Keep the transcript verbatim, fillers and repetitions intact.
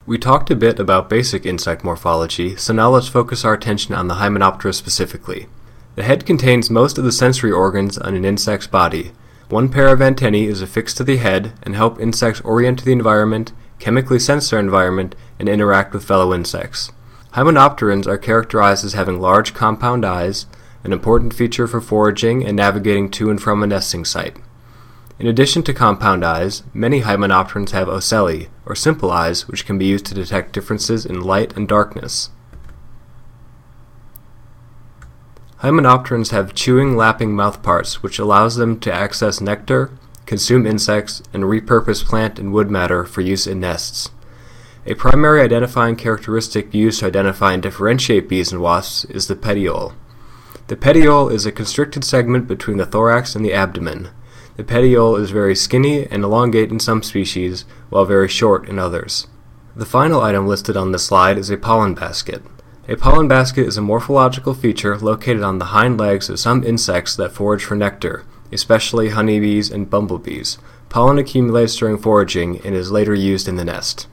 We talked a bit about basic insect morphology, so now let's focus our attention on the Hymenoptera specifically. The head contains most of the sensory organs on an insect's body. One pair of antennae is affixed to the head and help insects orient to the environment, chemically sense their environment, and interact with fellow insects. Hymenopterans are characterized as having large compound eyes, an important feature for foraging and navigating to and from a nesting site. In addition to compound eyes, many hymenopterans have ocelli, or simple eyes, which can be used to detect differences in light and darkness. Hymenopterans have chewing, lapping mouthparts, which allows them to access nectar, consume insects, and repurpose plant and wood matter for use in nests. A primary identifying characteristic used to identify and differentiate bees and wasps is the petiole. The petiole is a constricted segment between the thorax and the abdomen. The petiole is very skinny and elongate in some species, while very short in others. The final item listed on this slide is a pollen basket. A pollen basket is a morphological feature located on the hind legs of some insects that forage for nectar, especially honeybees and bumblebees. Pollen accumulates during foraging and is later used in the nest.